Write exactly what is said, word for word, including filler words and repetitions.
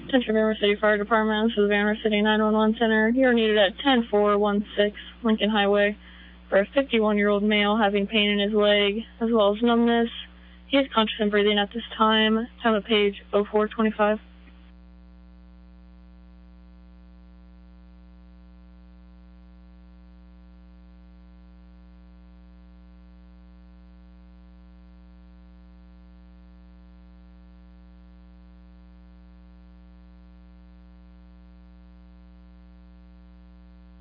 Central Van River City Fire Department. This is Van River City nine one one Center. You're needed at ten four one six Lincoln Highway for a fifty-one-year-old male having pain in his leg as well as numbness. He is conscious and breathing at this time. Time of page oh four twenty-five.